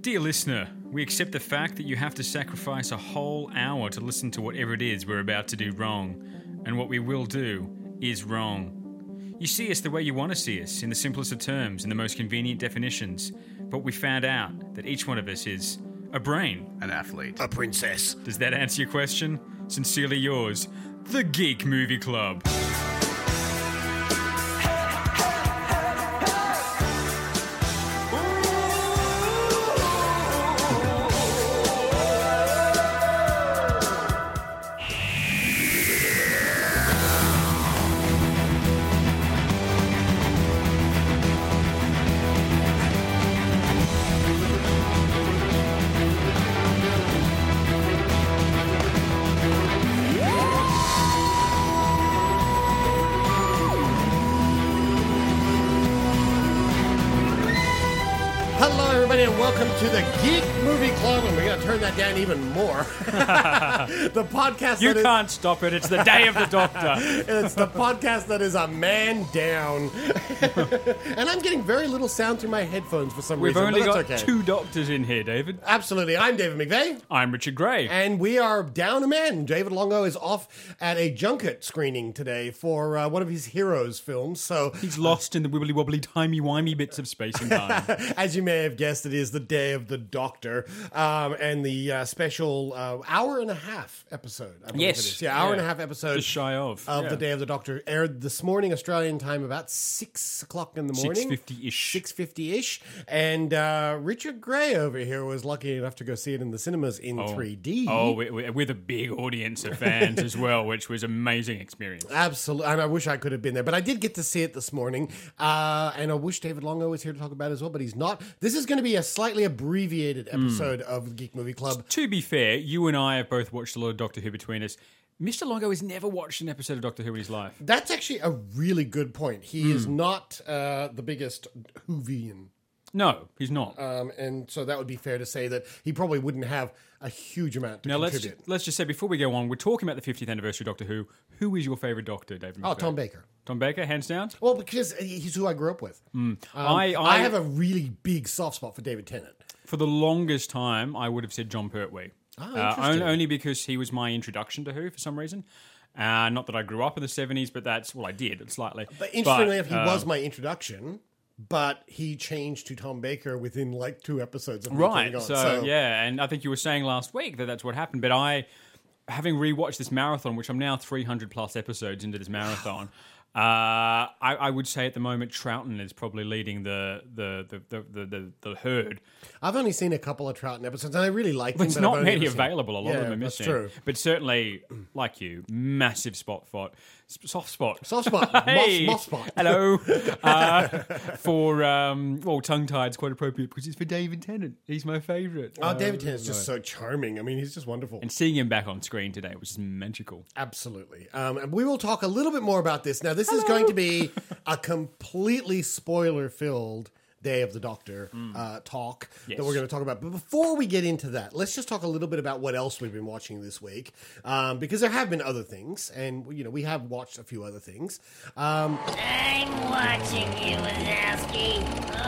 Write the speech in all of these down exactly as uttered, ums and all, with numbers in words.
Dear listener, we accept the fact that you have to sacrifice a whole hour to listen to whatever it is we're about to do wrong, and what we will do is wrong. You see us the way you want to see us, in the simplest of terms, in the most convenient definitions, but we found out that each one of us is a brain, an athlete, a princess. Does that answer your question? Sincerely yours, the Geek Movie Club. Welcome to the Geek Movie Club, and we're going to turn that down even more. The podcast You that can't is, stop it. It's the Day of the Doctor. It's the podcast that is a man down. And I'm getting very little sound through my headphones for some We've reason, only but got that's okay. two doctors in here, David. Absolutely. I'm David McVeigh. I'm Richard Gray. And we are down a man. David Longo is off at a junket screening today for uh, one of his Heroes films. So He's lost in the wibbly-wobbly, timey-wimey bits of space and time. As you may have guessed, it is the Day of the Doctor, um, and the uh, special uh, hour and a half episode. I believe Yes. it is. Yeah, hour Yeah. and a half episode. Just shy of. Of yeah. the Day of the Doctor aired this morning, Australian time, about six o'clock in the morning. six fifty-ish. six fifty-ish. And uh, Richard Gray over here was lucky enough to go see it in the cinemas in Oh. three D. Oh, we- we- with a big audience of fans as well, which was an amazing experience. Absolutely, and I wish I could have been there, but I did get to see it this morning, uh, and I wish David Longo was here to talk about it as well, but he's not. This is going to be a slightly abbreviated episode mm. of the Geek Movie Club. To be fair, you and I have both watched a lot of Doctor Who between us. Mister Longo has never watched an episode of Doctor Who in his life. That's actually a really good point. He mm. is not uh, the biggest Whovian. No, he's not. Um, and so that would be fair to say that he probably wouldn't have a huge amount to now, contribute. let's, let's just say, before we go on, we're talking about the fiftieth anniversary of Doctor Who. Who is your favourite Doctor, David Oh, McVeigh? Tom Baker. Tom Baker, hands down? Well, because he's who I grew up with. Mm. Um, I, I, I have a really big soft spot for David Tennant. For the longest time, I would have said John Pertwee. Oh, uh, interesting. only because he was my introduction to Who for some reason. Uh, not that I grew up in the seventies, but that's, well, I did, slightly. But interestingly enough, he uh, was my introduction, but he changed to Tom Baker within like two episodes of me Right, getting on. so, So, yeah, and I think you were saying last week that that's what happened, but I, having rewatched this marathon, which I'm now three hundred plus episodes into this marathon, uh, I, I would say at the moment Troughton is probably leading the the the, the, the, the, the herd. I've only seen a couple of Troughton episodes, and I really like them. It's but not I've only many ever seen- available. A lot yeah, of them are that's missing. true. But certainly, like you, massive spot for soft spot. Soft spot, Hey, moss, moss spot. Hello. uh, for um, well, tongue tied is quite appropriate because it's for David Tennant. He's my favourite. Oh, Uh, David Tennant's just so charming. I mean, he's just wonderful. And seeing him back on screen today was just magical. Absolutely. Um, and we will talk a little bit more about this. Now, this is going to be a completely spoiler-filled Day of the Doctor uh, talk Yes. that we're going to talk about. But before we get into that, let's just talk a little bit about what else we've been watching this week, um, because there have been other things, and you know we have watched a few other things. Um, I'm watching you, Wazowski.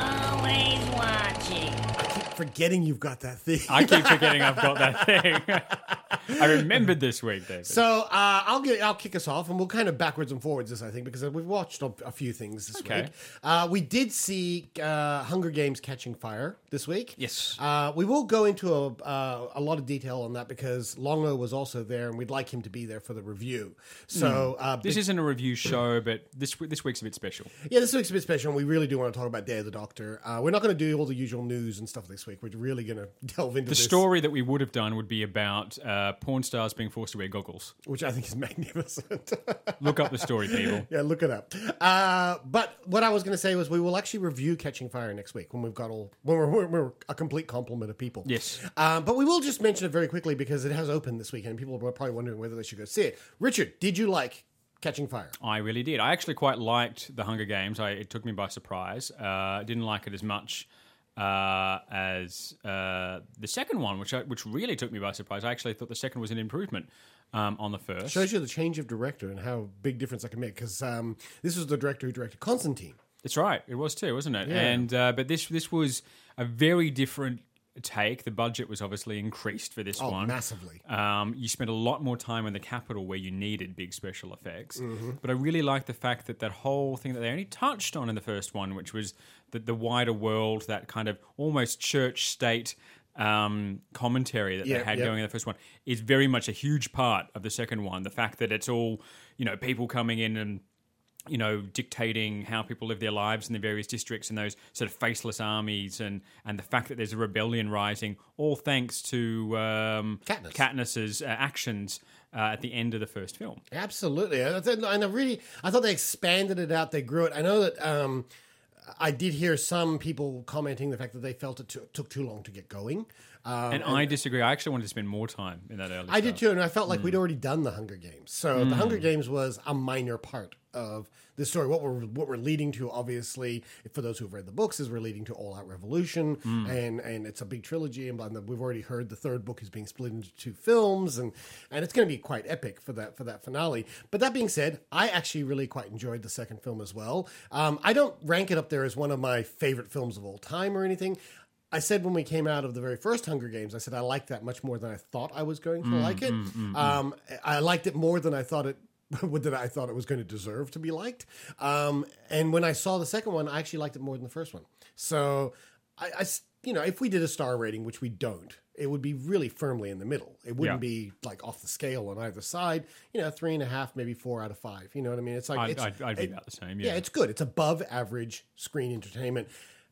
Always watching. I keep forgetting you've got that thing. I keep forgetting I've got that thing. I remembered this week, David. So uh, I'll get I'll kick us off, and we'll kind of backwards and forwards this, I think, because we've watched a, a few things this Okay. week. Uh, we did see uh, Hunger Games: Catching Fire this week. Yes. Uh, we will go into a uh, a lot of detail on that because Longo was also there, and we'd like him to be there for the review. So uh, This big- isn't a review show, but this this week's a bit special. yeah, this week's a bit special, and we really do want to talk about Day of the Doctor. Uh, we're not going to do all the usual news and stuff this week. We're really going to delve into The this, story that we would have done would be about uh, porn stars being forced to wear goggles. which I think is magnificent. Look up the story, people. Yeah, look it up. Uh, but what I was going to say was we will actually review Catching Fire next week when we've got all when we're, when we're a complete complement of people. Yes. Um, but we will just mention it very quickly because it has opened this weekend. People are probably wondering whether they should go see it. Richard, did you like Catching Fire? I really did. I actually quite liked The Hunger Games. I, it took me by surprise. Uh, I didn't like it as much uh, as uh, the second one, which I, which really took me by surprise. I actually thought the second was an improvement um, on the first. Shows you the change of director and how big difference that can make because um, this was the director who directed Constantine. That's right. It was too, wasn't it? Yeah. And uh, but this this was a very different take. The budget was obviously increased for this Oh, one. massively. Um, you spent a lot more time in the capital where you needed big special effects. Mm-hmm. But I really like the fact that that whole thing that they only touched on in the first one, which was the, the wider world, that kind of almost church-state um, commentary that Yeah, they had yeah. going in the first one, is very much a huge part of the second one. The fact that it's all, you know, people coming in and you know, dictating how people live their lives in the various districts and those sort of faceless armies, and, and the fact that there's a rebellion rising, all thanks to um, Katniss. Katniss's uh, actions uh, at the end of the first film. Absolutely, and I- and I really, I thought they expanded it out. They grew it. I know that um, I did hear some people commenting the fact that they felt it t- took too long to get going. Um, And, I disagree. I actually wanted to spend more time in that early I did stuff. too, and I felt like we'd already done the Hunger Games. So the Hunger Games was a minor part of the story. What we're what we're leading to, obviously, for those who've read the books, is we're leading to All Out Revolution, and and it's a big trilogy. And blah, blah. We've already heard the third book is being split into two films, and and it's going to be quite epic for that for that finale. But that being said, I actually really quite enjoyed the second film as well. Um, I don't rank it up there as one of my favorite films of all time or anything. I said when we came out of the very first Hunger Games, I said I liked that much more than I thought I was going to Mm, like it. um, I liked it more than I thought it than I thought it was going to deserve to be liked. Um, and when I saw the second one, I actually liked it more than the first one. So, I, I s- you know, if we did a star rating, which we don't, it would be really firmly in the middle. It wouldn't Yeah. be like off the scale on either side. You know, three and a half, maybe four out of five. You know what I mean? It's like I'd, it's, I'd, I'd be it- about the same. yeah, Yeah, it's good. It's above average screen entertainment.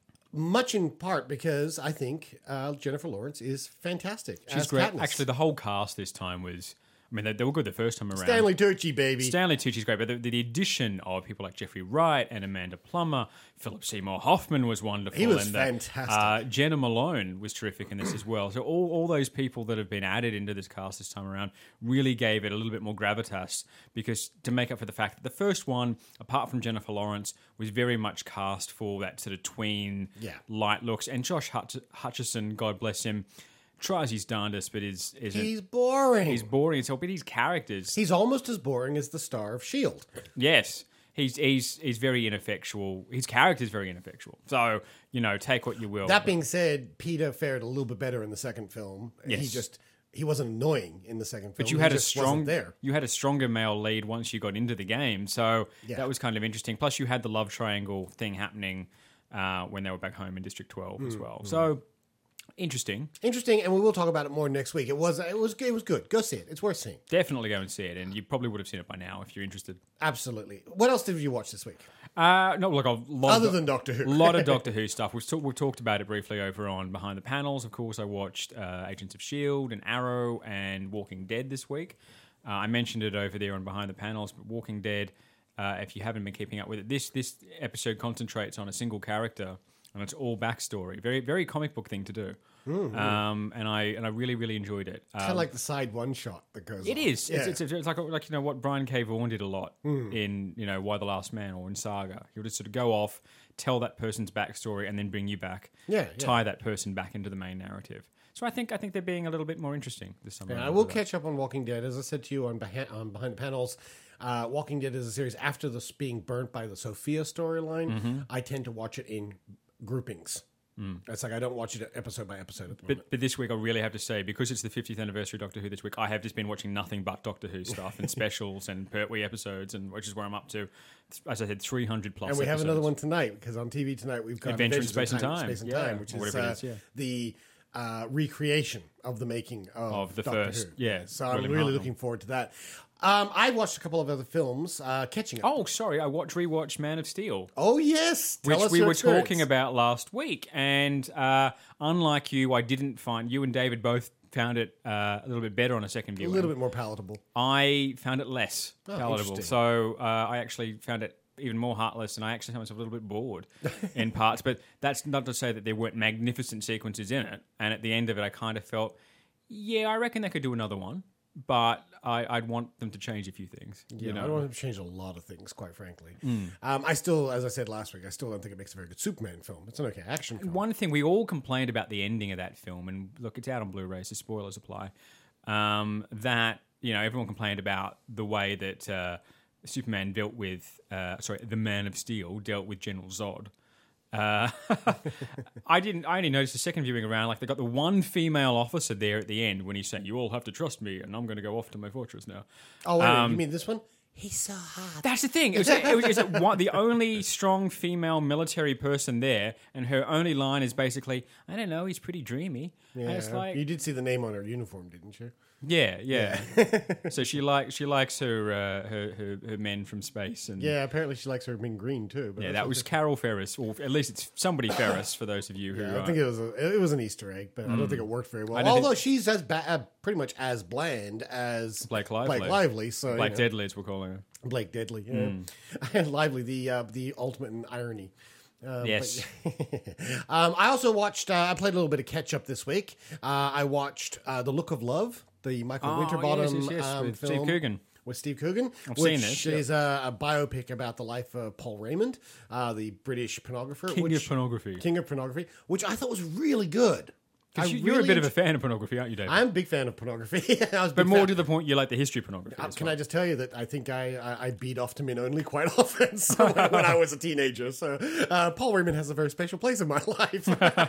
Much in part because I think uh, Jennifer Lawrence is fantastic. she's as great. Katniss. Actually, the whole cast this time was. I mean, they, they were good the first time around. Stanley Tucci, baby. Stanley Tucci's great, but the, the addition of people like Jeffrey Wright and Amanda Plummer, Philip Seymour Hoffman was wonderful. He was and, uh, fantastic. Uh, Jenna Malone was terrific in this as well. So all, all those people that have been added into this cast this time around really gave it a little bit more gravitas, because to make up for the fact that the first one, apart from Jennifer Lawrence, was very much cast for that sort of tween Yeah. light looks. And Josh Hutch- Hutcherson, God bless him, tries his darndest, but is isn't. He's boring. He's He's, boring as hell, but his characters. almost as boring as the star of S H I E L D. Yes, he's he's he's very ineffectual. His character's very ineffectual. So you know, take what you will. That being said, Peter fared a little bit better in the second film. He Yes. just he wasn't annoying in the second film. but you He had a just strong wasn't there. you had a stronger male lead once you got into the game. So Yeah. that was kind of interesting. Plus, you had the love triangle thing happening uh, when they were back home in District twelve as well. So interesting. Interesting, and we will talk about it more next week. It was it was it was good. Go see it. It's worth seeing. Definitely go and see it, and you probably would have seen it by now if you're interested. Absolutely. What else did you watch this week? Uh, no, look, a lot Other of, than Doctor Who. a lot of Doctor Who stuff. We've, talk, we've talked about it briefly over on Behind the Panels. Of course, I watched uh, Agents of S H I E L D and Arrow and Walking Dead this week. Uh, I mentioned it over there on Behind the Panels, but Walking Dead, uh, if you haven't been keeping up with it, this this episode concentrates on a single character, and it's all backstory. Very very comic book thing to do. Um, and I and I really really enjoyed it. Um, Kind of like the side one shot that goes. it on. is. Yeah. It's, it's, it's like like you know what Brian K. Vaughan did a lot in you know Why the Last Man or in Saga. He'll just sort of go off, tell that person's backstory, and then bring you back. Yeah, yeah. tie that person back into the main narrative. So I think I think they're being a little bit more interesting this summer. And I will catch up on Walking Dead. As I said to you on Behind, on Behind the Panels, uh, Walking Dead is a series after this being burnt by the Sophia storyline. Mm-hmm. I tend to watch it in groupings. It's like I don't watch it episode by episode at the moment. Mm. But, but this week I really have to say, because it's the fiftieth anniversary of Doctor Who this week, I have just been watching nothing but Doctor Who stuff and specials and Pertwee episodes, and which is where I'm up to. As I said, three hundred plus. And we have episodes. another one tonight because on T V tonight we've got Adventure in Space and Time. Space and Yeah, Time, which or is, whatever it uh, is, yeah. the uh, recreation of the making of, Of the Doctor first, Who. yeah, So I'm William really Hartnell. looking forward to that. Um, I watched a couple of other films, uh, catching up. Oh, sorry, I watched rewatched Man of Steel. Oh yes, Tell Which us we your were experience. talking about last week. And uh, unlike you, I didn't find, you and David both found it uh, a little bit better on a second A viewing. little bit more palatable. I found it less Oh, palatable. interesting. So uh, I actually found it even more heartless, and I actually found myself a little bit bored in parts. But that's not to say that there weren't magnificent sequences in it. And at the end of it, I kind of felt, yeah, I reckon they could do another one. But I, I'd want them to change a few things. Yeah, you know? I don't want to change a lot of things, quite frankly. Mm. Um, I still, as I said last week, I still don't think it makes a very good Superman film. It's an okay action film. One thing we all complained about the ending of that film, and look, it's out on Blu-ray, so spoilers apply. Um, that you know, everyone complained about the way that uh, Superman dealt with, uh, sorry, the Man of Steel dealt with General Zod, Uh, I didn't. I only noticed the second viewing around. Like they got the one female officer there at the end when he's saying, "You all have to trust me, and I'm going to go off to my fortress now." Oh, wait, Um, you mean this one? He's so hot. That's the thing. It was, it was, it was one, the only strong female military person there, and her only line is basically, "I don't know, he's pretty dreamy." And it's like, You did see the name on her uniform, didn't you? yeah, yeah. So she like she likes her, uh, her her her men from space, and Yeah, apparently she likes her in green too. But yeah, that's that was okay. Carol Ferris, or at least it's somebody Ferris for those of you who. Yeah, uh, I think it was a, it was an Easter egg, but I don't think it worked very well. I don't Although think- she's as ba- uh, pretty much as bland as Blake Lively. Blake Lively, so Blake you know, Deadly, as we're calling her. Blake Deadly, yeah. and Lively, the uh, the ultimate in irony. Um, Yes. but- um, I also watched. Uh, I played a little bit of catch up this week. Uh, I watched uh, The Look of Love, the Michael Oh, Winterbottom yes, yes, yes, um, with film Steve Coogan. With Steve Coogan, I've which seen this, yeah. is a, a biopic about the life of Paul Raymond, uh, the British pornographer, King which, of pornography. king of pornography, which I thought was really good. I 'Cause you, you're really a bit of a enjoyed- fan of pornography, aren't you, David? I'm a big fan of pornography. I was a but big more fan- to the point, you like the history of pornography. Uh, as Can well. I just tell you that I think I I, I beat off to men only quite often so when, when I was a teenager. So uh, Paul Raymond has a very special place in my life.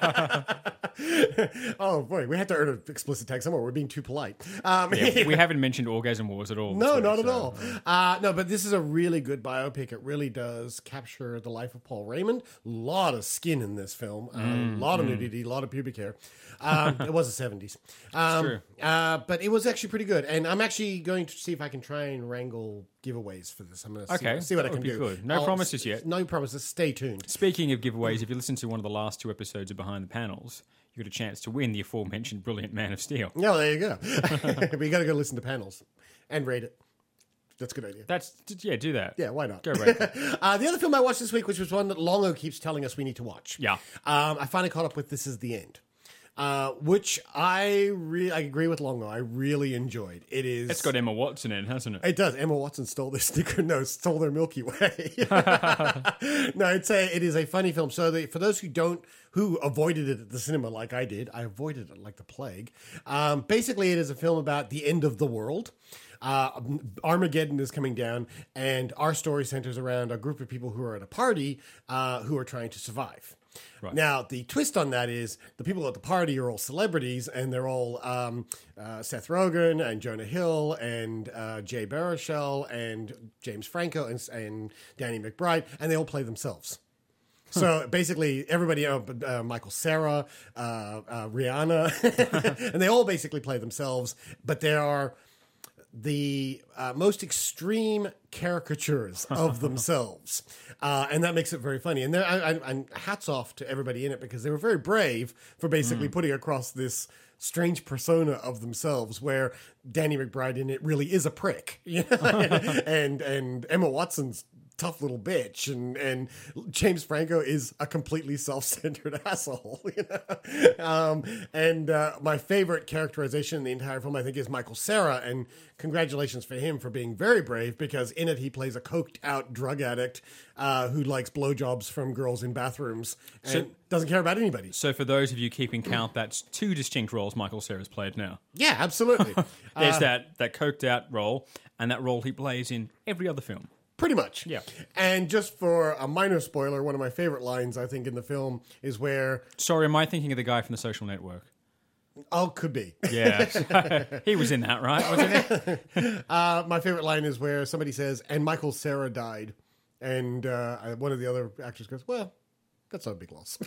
Oh boy, we had to earn an explicit tag somewhere. We're being too polite. Um, Yeah, we haven't mentioned orgasm wars at all. this no, week, not at so- all. Uh, no, but this is a really good biopic. It really does capture the life of Paul Raymond. A lot of skin in this film. A Mm, lot of nudity, a lot of pubic hair. Um, it was the seventies. Um, true. Uh, but it was actually pretty good. And I'm actually going to see if I can try and wrangle giveaways for this. I'm going to Okay, see, see what that I can would be do. good. No I'll- promises yet. No promises. Stay tuned. Speaking of giveaways, if you listen to one of the last two episodes of Behind the Panels, you got a chance to win the aforementioned Brilliant Man of Steel. No, there you go. But you got to go listen to panels and rate it. That's a good idea. That's yeah, do that. Yeah, why not? Go right. uh, the other film I watched this week, which was one that Longo keeps telling us we need to watch. Yeah. Um, I finally caught up with This Is the End, uh, which I re- I agree with Longo. I really enjoyed. It is. It's got Emma Watson in, hasn't it? It does. Emma Watson stole their sticker. No, stole their Milky Way. No, it's a. It is a funny film. So the, for those who don't, who avoided it at the cinema like I did, I avoided it like the plague. Um, basically, it is a film about the end of the world. Uh, Armageddon is coming down, and our story centers around a group of people who are at a party uh, who are trying to survive. Right. Now, the twist on that is the people at the party are all celebrities, and they're all um, uh, Seth Rogen and Jonah Hill and uh, Jay Baruchel and James Franco and, and Danny McBride, and they all play themselves. So basically, everybody, uh, uh, Michael Cera, uh, uh, Rihanna, and they all basically play themselves, but there are the uh, most extreme caricatures of themselves. Uh, and that makes it very funny. And there, I, I, and hats off to everybody in it because they were very brave for basically Mm. putting across this strange persona of themselves where Danny McBride in it really is a prick. You know? and, and Emma Watson's tough little bitch, and and James Franco is a completely self-centered asshole, you know. Um, and uh, my favorite characterization in the entire film, I think, is Michael Cera, and congratulations for him for being very brave because in it he plays a coked-out drug addict uh, who likes blowjobs from girls in bathrooms and So- doesn't care about anybody. So for those of you keeping count, that's two distinct roles Michael Cera's played now. Yeah, absolutely. There's Uh, that, that coked out role, and that role he plays in every other film. Pretty much. Yeah. And just for a minor spoiler, one of my favorite lines, I think, in the film is where, Sorry, am I thinking of the guy from The Social Network? oh, could be. Yeah. He was in that, right? Wasn't he? Uh, my favorite line is where somebody says, and Michael Cera died. And uh, one of the other actors goes, well, that's not a big loss.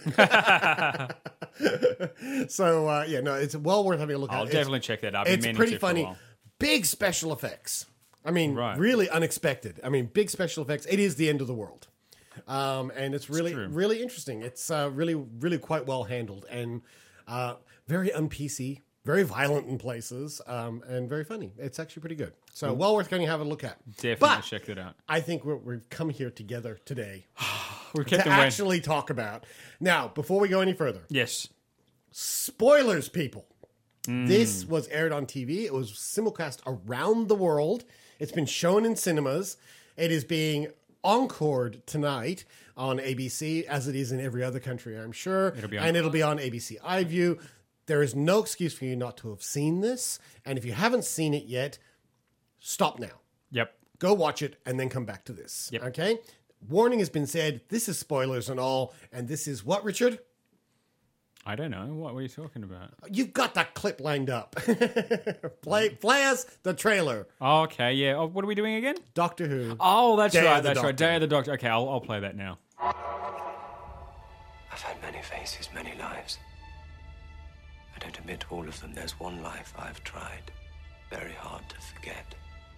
So, uh, yeah, no, it's well worth having a look I'll at. definitely check that out. I've been It's meaning pretty to for a funny. while. Big special effects. I mean, Right. really unexpected. I mean, big special effects. It is the end of the world. Um, and it's really, true. really interesting. It's uh, really, really quite well handled and uh, very un-P C, very violent in places, um, and very funny. It's actually pretty good. So well worth going to have a look at. Definitely But check that out. I think we're, we've come here together today We've to kept them waiting. actually talk about. Now, before we go any further, Yes. spoilers, people. Mm. This was aired on T V. It was simulcast around the world. It's been shown in cinemas. It is being encored tonight on A B C, as it is in every other country, I'm sure. It'll be on- and it'll be on A B C iView. There is no excuse for you not to have seen this. And if you haven't seen it yet, stop now. Yep. Go watch it and then come back to this. Yep. Okay? warning has been said. This is spoilers and all. And this is what, Richard? I don't know. What were you talking about? You've got that clip lined up. play, play us the trailer. Oh, okay, yeah. Oh, what are we doing again? Doctor Who. Oh, that's Day right. of the That's right. Doctor. Day of the Doctor. Okay, I'll, I'll play that now. I've had many faces, many lives. I don't admit all of them. There's one life I've tried very hard to forget.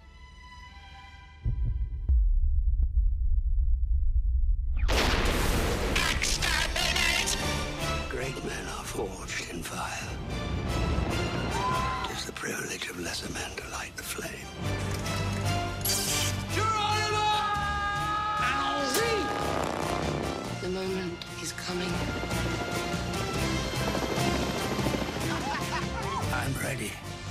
Great men are forged in fire. It is the privilege of lesser men to light the flame. The moment is coming. I'm ready.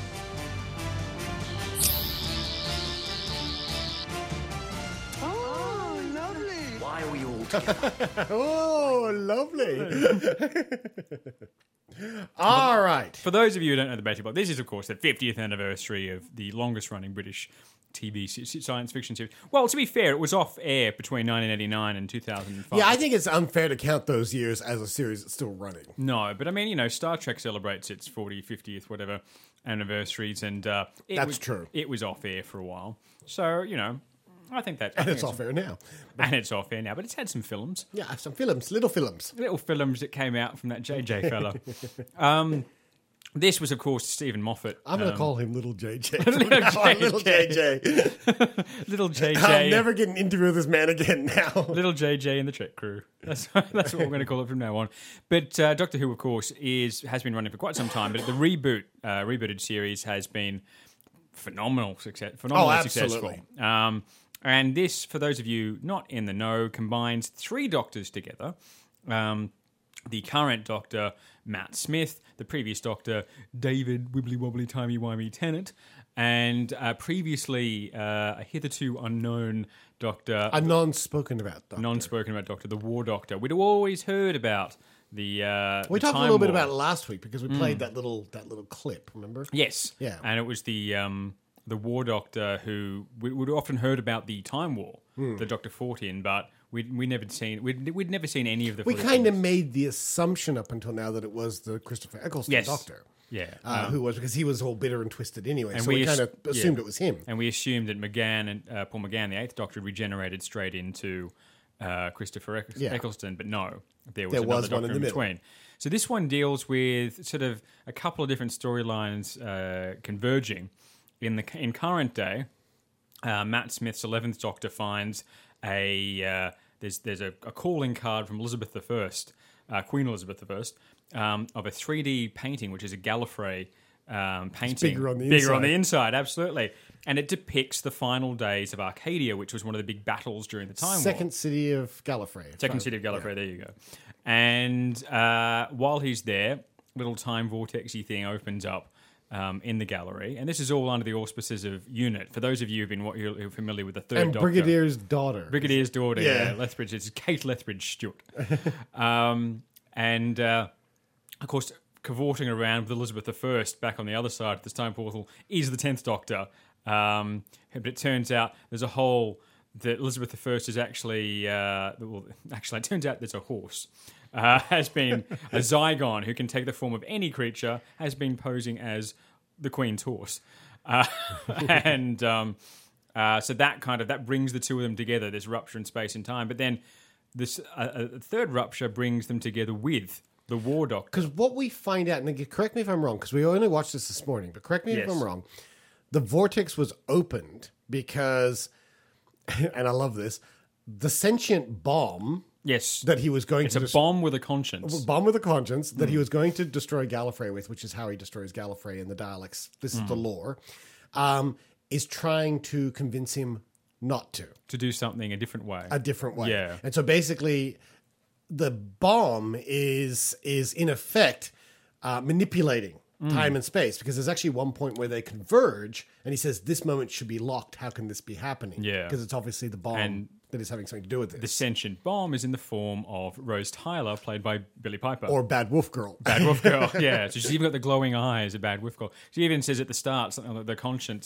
Oh, lovely. Why are we all together? Oh, lovely. All right. For those of you who don't know the Battery Block, this is, of course, the fiftieth anniversary of the longest-running British T V science fiction series. Well, to be fair, it was off air between nineteen eighty-nine and two thousand five. Yeah, I think it's unfair to count those years as a series that's still running. No, but I mean, you know, Star Trek celebrates its fortieth, fiftieth, whatever anniversaries, and uh, it That's was, true. It was off air for a while, so you know, I think that. I And think it's off air now. and it's off air now, but it's had some films, Yeah, some films, little films. little films that came out from that J J fella. um, this was, of course, Stephen Moffat. I'm going to um, call him Little J J. Little Little J J. little J J. I'll never get an interview with this man again now. Little J J and the Trek Crew. That's that's what we're going to call it from now on. But uh, Doctor Who, of course, is has been running for quite some time. But the reboot, uh, rebooted series has been phenomenal success, phenomenally Oh, successful. absolutely. Um, and this, for those of you not in the know, combines three Doctors together. Um, the current Doctor, Matt Smith, the previous Doctor, David Wibbly Wobbly Timey Wimey Tennant, and uh, previously uh, a hitherto unknown Doctor, A non-spoken about doctor. non-spoken about Doctor, the War Doctor. We'd always heard about the. Uh, We the talked a Time little bit War. about it last week because we played that little that little clip. Remember? Yes. Yeah. And it was the um, the War Doctor who we would often heard about the Time War Hmm. that Doctor fought in, but we'd we never seen we'd, we'd never seen any of the. We footage kind of this. made the assumption up until now that it was the Christopher Eccleston Yes. Doctor. Yeah. Uh, Um, who was because he was all bitter and twisted anyway. and So we, we kind ass- of assumed yeah. it was him. And we assumed that McGann and uh, Paul McGann, the Eighth Doctor, regenerated straight into uh, Christopher Eccleston, Yeah. Eccleston, but no, there was There another was one Doctor in the middle. between. So this one deals with sort of a couple of different storylines uh, converging. In the in current day, uh, Matt Smith's eleventh Doctor finds a uh, there's there's a, a calling card from Elizabeth the First, uh, Queen Elizabeth the First, um, of a three D painting, which is a Gallifrey um, painting. bigger on the bigger on inside. the inside, absolutely. And it depicts the final days of Arcadia, which was one of the big battles during the Time War. Second city of Gallifrey. Second city of Gallifrey, there you go. And uh, while he's there, little time vortexy thing opens up um, in the gallery. And this is all under the auspices of UNIT. For those of you who've been what you're familiar with the third And Doctor. Brigadier's daughter. Brigadier's daughter, Yeah. yeah. Lethbridge. It's Kate Lethbridge Stewart. um, and, uh, of course, cavorting around with Elizabeth the First back on the other side of this time portal is the tenth Doctor. Um, but it turns out there's a whole... that Elizabeth the First is actually... Uh, well, actually, it turns out there's a horse. Uh, has been a Zygon who can take the form of any creature, has been posing as the Queen's horse. Uh, and... Um, Uh, so that kind of that brings the two of them together. This rupture in space and time, but then this uh, a third rupture brings them together with the War Doctor. Because what we find out, and again, correct me if I'm wrong, because we only watched this this morning, but correct me if Yes. I'm wrong. The vortex was opened because, and I love this, the sentient bomb Yes, that he was going it's to a dis- bomb with a conscience. bomb with a conscience that Mm. he was going to destroy Gallifrey with, which is how he destroys Gallifrey in the Daleks. This is the Mm. lore. Um, is trying to convince him not to. To do something a different way. A different way. Yeah. And so basically the bomb is is in effect uh, manipulating Mm. time and space, because there's actually one point where they converge and he says this moment should be locked. How can this be happening? Yeah. Because it's obviously the bomb And that is having something to do with this. the sentient bomb is in the form of Rose Tyler, played by Billy Piper. Or Bad Wolf Girl. Bad Wolf Girl, yeah. So she's even got the glowing eyes of Bad Wolf Girl. She even says at the start something like the conscience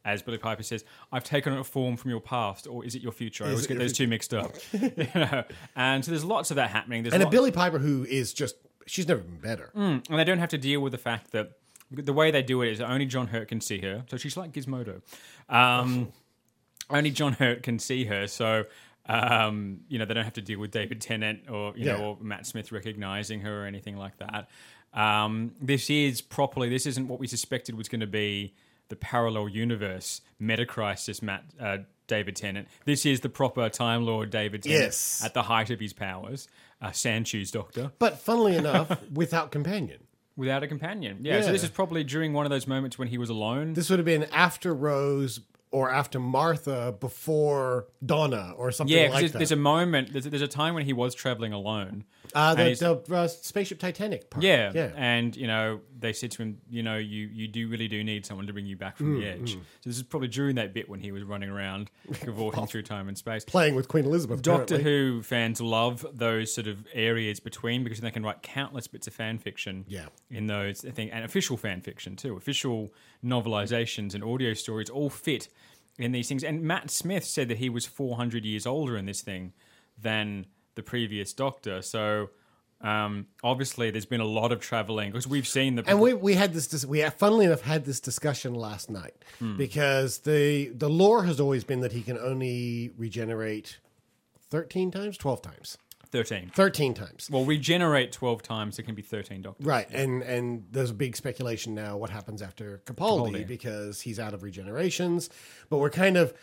as Billy Piper says, I've taken on a form from your past, or is it your future? I Is always it get your those two mixed up. You know? And so there's lots of that happening. There's And a lot- Billy Piper who is just, she's never been better. Mm, and they don't have to deal with the fact that the way they do it is only John Hurt can see her. So she's like Gizmodo. Um, only John Hurt can see her. So, um, you know, they don't have to deal with David Tennant or, you Yeah. know, or Matt Smith recognizing her or anything like that. Um, this is properly, this isn't what we suspected was going to be the parallel universe Metacrisis Matt uh, David Tennant. This is the proper Time Lord David Tennant Yes. at the height of his powers. Uh, Sanchu's Doctor. But funnily enough, without companion. Without a companion. Yeah, so Yeah. this is probably during one of those moments when he was alone. This would have been after Rose or after Martha before Donna or something yeah, 'cause like there's, that. there's a moment, there's, there's a time when he was traveling alone. uh, and the he's- the uh, spaceship Titanic part. yeah, yeah. and, you know, they said to him, you know, you, you do really do need someone to bring you back from Mm, the edge. So this is probably during that bit when he was running around, cavorting through time and space. Playing with Queen Elizabeth. Doctor apparently. Who fans love those sort of areas between because they can write countless bits of fan fiction Yeah. in those, I think, and official fan fiction too. Official novelizations and audio stories all fit in these things. And Matt Smith said that he was four hundred years older in this thing than the previous Doctor. So um, obviously there's been a lot of traveling because we've seen the... And we we had this dis- we funnily enough had this discussion last night Hmm. because the the lore has always been that he can only regenerate thirteen times, twelve times, thirteen. thirteen times. Well, regenerate twelve times, it can be thirteen Doctors. Right, and and there's a big speculation now what happens after Capaldi, Capaldi. because he's out of regenerations. But we're kind of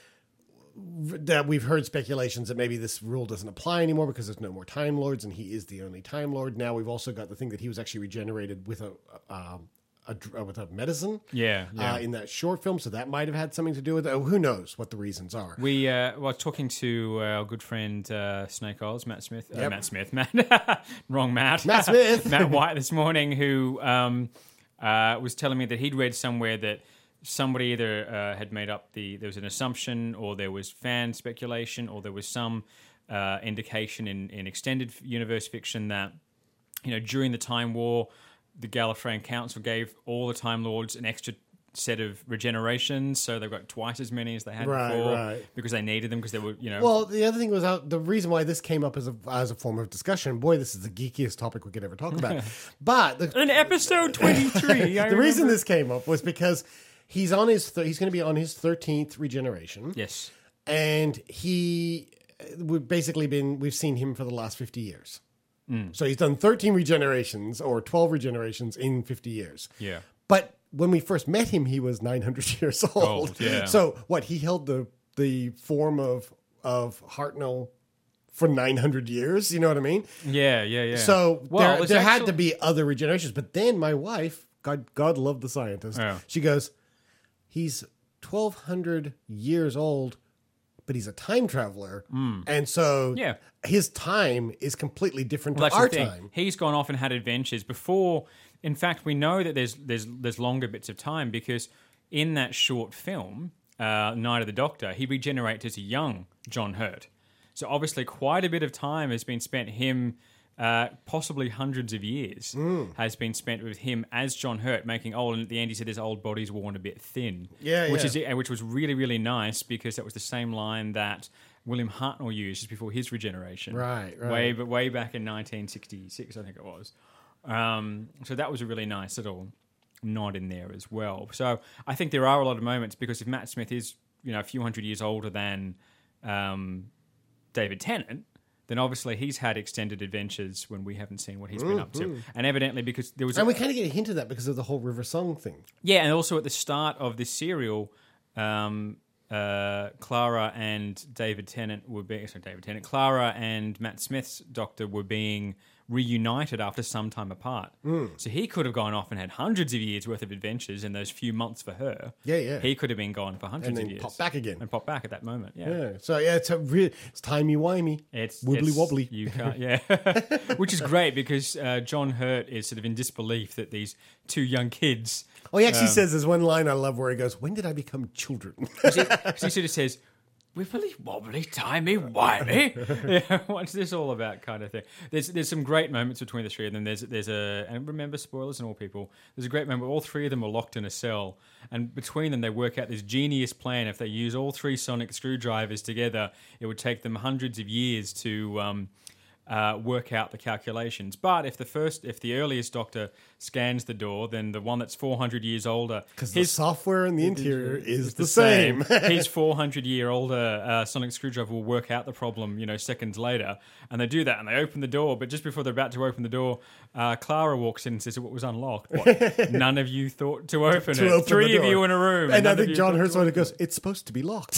that we've heard speculations that maybe this rule doesn't apply anymore because there's no more Time Lords, and he is the only Time Lord. Now we've also got the thing that he was actually regenerated with a. a A, dr- with a medicine, Yeah, yeah. Uh, in that short film, so that might have had something to do with it. Oh, who knows what the reasons are? We uh, were talking to our good friend uh, Snake Eyes, Matt Smith. Uh, Yep. Matt Smith, Matt. Wrong Matt. Matt Smith. Matt White this morning, who um, uh, was telling me that he'd read somewhere that somebody either uh, had made up the, there was an assumption or there was fan speculation or there was some uh, indication in, in extended universe fiction that, you know, during the Time War, the Gallifreyan Council gave all the Time Lords an extra set of regenerations, so they've got twice as many as they had Right, before right. because they needed them because they were, you know. Well, the other thing was uh, the reason why this came up as a as a form of discussion. Boy, this is the geekiest topic we could ever talk about. But the, in episode twenty-three, I the reason remember- this came up was because he's on his th- he's going to be on his thirteenth regeneration. Yes. And he we've basically been we've seen him for the last fifty years. Mm. So he's done thirteen regenerations or twelve regenerations in fifty years. Yeah. But when we first met him, he was nine hundred years old. Old, yeah. So what, he held the the form of of Hartnell for nine hundred years, you know what I mean? Yeah, yeah, yeah. So Well, there, it's there had actually- to be other regenerations. But then my wife, God God love the scientist, Yeah. she goes, he's twelve hundred years old, but he's a time traveler. And so Mm. Yeah. his time is completely different Well, to that's our the thing. time. He's gone off and had adventures before. In fact, we know that there's there's there's longer bits of time because in that short film, uh, Night of the Doctor, he regenerates as a young John Hurt. So obviously, quite a bit of time has been spent him. Uh, possibly hundreds of years Mm. has been spent with him as John Hurt, making old. And at the end, he said his old body's worn a bit thin. Yeah, which yeah. is which was really really nice because that was the same line that William Hartnell used just before his regeneration. Right, right. Way but way back in nineteen sixty-six, I think it was. Um, so that was a really nice little nod in there as well. So I think there are a lot of moments because if Matt Smith is, you know, a few hundred years older than um, David Tennant, then obviously he's had extended adventures when we haven't seen what he's been up to. And evidently because there was... And we kind of get a hint of that because of the whole River Song thing. Yeah, and also at the start of this serial, um, uh, Clara and David Tennant were being... Sorry, David Tennant. Clara and Matt Smith's Doctor were being reunited after some time apart. So he could have gone off and had hundreds of years worth of adventures in those few months for her. Yeah, yeah. He could have been gone for hundreds And then of years. pop back again. And pop back at that moment, yeah. Yeah. So yeah, it's a real it's timey-wimey. It's Wibbly it's- wobbly. You can't, yeah, which is great because uh, John Hurt is sort of in disbelief that these two young kids. Oh, he actually Um, says there's one line I love where he goes, "When did I become children?" Because he, 'cause he sort of says, wibbly wobbly, timey wimey. Yeah, what's this all about, kind of thing? There's there's some great moments between the three of them. There's there's a and remember spoilers and all people. There's a great moment where all three of them are locked in a cell, and between them they work out this genius plan. If they use all three sonic screwdrivers together, it would take them hundreds of years to um, uh, work out the calculations. But if the first, if the earliest Doctor scans the door, then the one that's four hundred years older, Because the software in the interior is the same. His four hundred year older uh, sonic screwdriver will work out the problem, you know, seconds later. And they do that and they open the door. But just before they're about to open the door, uh, Clara walks in and says it was unlocked. What? None of you thought to open To it. open Three the of door. you in a room. And I none of think you John thought Hurst to when open it goes, it's supposed to be locked.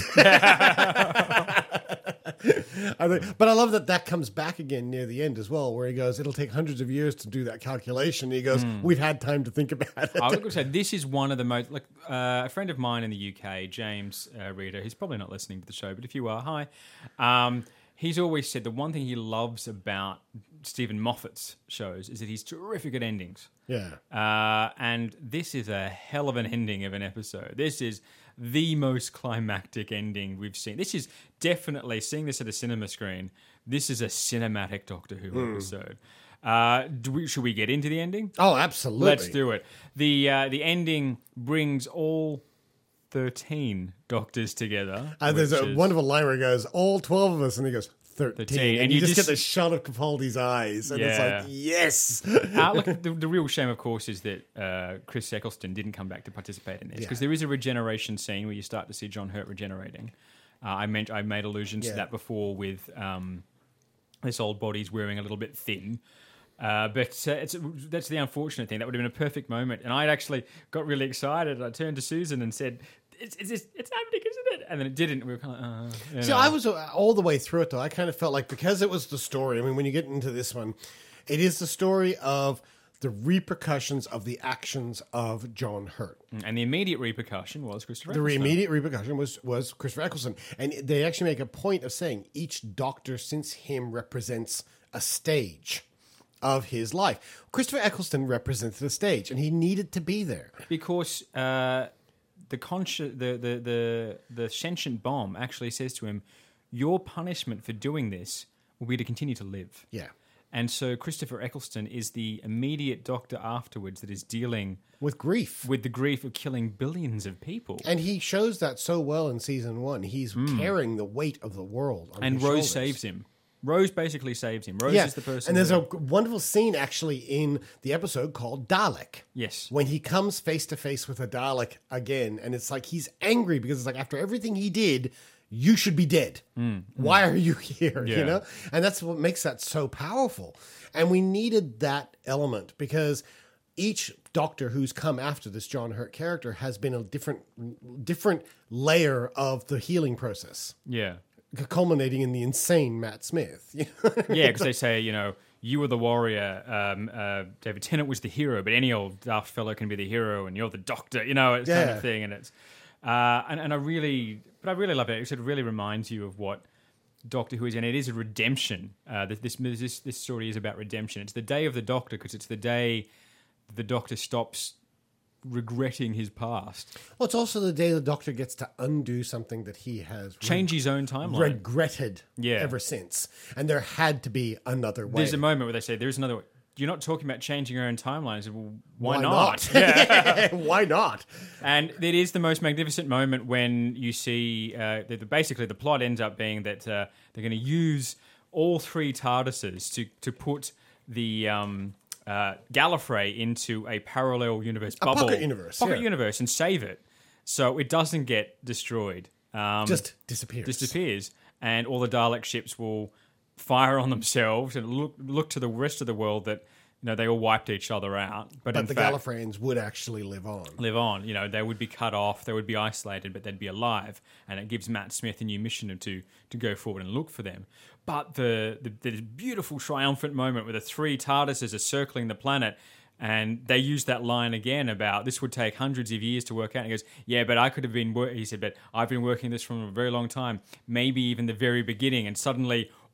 I think, but I love that that comes back again near the end as well, where he goes, it'll take hundreds of years to do that calculation. And he goes, we've had time to think about it. I was going to say, this is one of the most, like, uh, a friend of mine in the U K, James uh, Reader, he's probably not listening to the show, but if you are, hi. Um, he's always said the one thing he loves about Stephen Moffat's shows is that he's terrific at endings. Yeah. Uh, and this is a hell of an ending of an episode. This is the most climactic ending we've seen. This is definitely, seeing this at a cinema screen, this is a cinematic Doctor Who Mm. episode. Uh, do we, should we get into the ending? Oh, absolutely. Let's do it. The uh, the ending brings all thirteen Doctors together. Uh, there's which a is- wonderful line where he goes, all twelve of us, and he goes, thirteen. thirteen. And, And you, you just, just- get the shot of Capaldi's eyes, and Yeah. it's like, yes. Uh, look, the, the real shame, of course, is that uh, Chris Eccleston didn't come back to participate in this, because Yeah. there is a regeneration scene where you start to see John Hurt regenerating. Uh, I meant I made allusions Yeah. to that before with um, this old body's wearing a little bit thin. Uh, but uh, it's that's the unfortunate thing. That would have been a perfect moment, and I'd actually got really excited. I turned to Susan and said, "It's it's, it's happening, isn't it?" And then it didn't. We were kind of. Uh, you See, know. I was uh, all the way through it, though. I kind of felt like, because it was the story, I mean, when you get into this one, it is the story of the repercussions of the actions of John Hurt. And the immediate repercussion was Christopher. The Eccleston. immediate repercussion was, was Christopher Eccleston. And they actually make a point of saying each Doctor since him represents a stage of his life. Christopher Eccleston represents the stage, and he needed to be there. because uh, the, consci- the the the the sentient bomb actually says to him, "Your punishment for doing this will be to continue to live." Yeah. And so Christopher Eccleston is the immediate Doctor afterwards that is dealing With grief. with the grief of killing billions of people. And he shows that so well in season one. He's carrying the weight of the world on And his Rose shoulders. saves him. Rose basically saves him. Rose Yeah, is the person. and there's that- a wonderful scene actually in the episode called Dalek. Yes. When he comes face to face with a Dalek again, and it's like he's angry because it's like, after everything he did, you should be dead. Why are you here? Yeah. You know? And that's what makes that so powerful. And we needed that element because each Doctor who's come after this John Hurt character has been a different different layer of the healing process, yeah. culminating in the insane Matt Smith. You know? Yeah, because they say, you know, you were the warrior, um, uh, David Tennant was the hero, but any old daft fellow can be the hero, and you're the Doctor, you know, it's kind Yeah. of thing. And it's, uh, and, and I really, but I really love it. It sort of really reminds you of what Doctor Who is, and it is a redemption. Uh, this, this this this story is about redemption. It's the day of the Doctor because it's the day the Doctor stops regretting his past, Well, it's also the day the Doctor gets to undo something that he has change his own timeline. regretted Yeah. ever since. And there had to be another way. There's a moment where they say, "There's another way." You're not talking about changing your own timeline. I said, well, why, Why not? not? Yeah. Why not? And it is the most magnificent moment when you see, uh, the, the, basically the plot ends up being that uh, they're going to use all three TARDISes to, to put the um, uh, Gallifrey into a parallel universe A bubble. pocket universe, Pocket yeah. universe, and save it. So it doesn't get destroyed. Um, Just disappears. disappears. And all the Dalek ships will fire on themselves and look look to the rest of the world that, you know, they all wiped each other out. But, But in the fact, Gallifreyans would actually live on. live on. You know, they would be cut off, they would be isolated, but they'd be alive. And it gives Matt Smith a new mission to to go forward and look for them. But the, the, the beautiful triumphant moment where the three TARDISes are circling the planet, and they use that line again about this would take hundreds of years to work out. And he goes, yeah, but I could have been, wor-, he said, but I've been working this from a very long time, maybe even the very beginning. And suddenly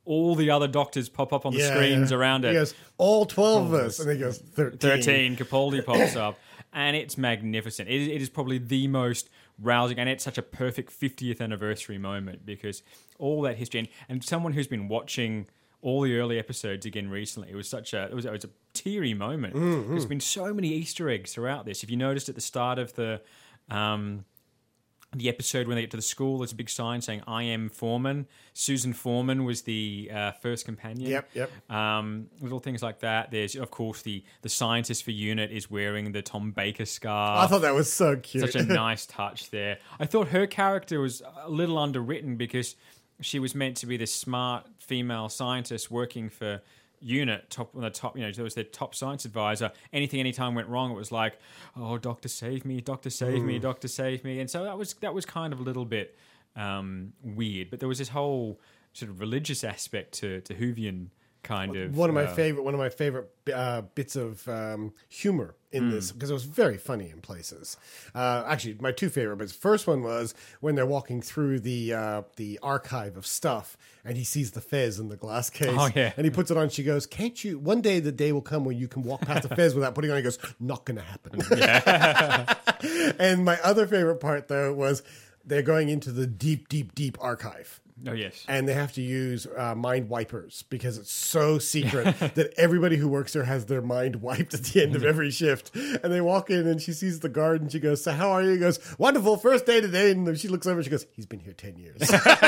all the other doctors pop up on the Yeah, screens yeah. around it. He goes, all twelve of us. And he goes, thirteen. thirteen, Capaldi pops up, and it's magnificent. It, it is probably the most rousing, and it's such a perfect fiftieth anniversary moment because all that history, and, and someone who's been watching all the early episodes again recently, it was such a it was, it was a teary moment. Mm-hmm. There's been so many Easter eggs throughout this. If you noticed at the start of the um, the episode when they get to the school, there's a big sign saying "I am Foreman." Susan Foreman was the uh, first companion. Yep, yep. Um, little things like that. There's, of course, the the scientist for UNIT is wearing the Tom Baker scarf. I thought that was so cute. Such a nice touch there. I thought her character was a little underwritten because she was meant to be this smart female scientist working for UNIT, top on the top. You know, there was their top science advisor. Anything, anytime went wrong, it was like, "Oh, doctor, save me! Doctor, save me! Doctor, save me!" And so that was that was kind of a little bit um, weird. But there was this whole sort of religious aspect to to Whovian kind of one of my uh, favorite one of my favorite uh, bits of um, humor in this because it was very funny in places. Uh, actually, my two favorite bits. First one was when they're walking through the uh, the archive of stuff, and he sees the fez in the glass case. Oh, yeah. And he puts it on. She goes, "Can't you? One day the day will come when you can walk past the fez without putting it on." He goes, "Not going to happen." Yeah. And my other favorite part though was they're going into the deep, deep, deep archive. Oh yes. And they have to use uh, mind wipers because it's so secret that everybody who works there has their mind wiped at the end of every shift. And they walk in and she sees the guard and she goes, "So how are you?" He goes, "Wonderful, first day today." And she looks over and she goes, "He's been here ten years.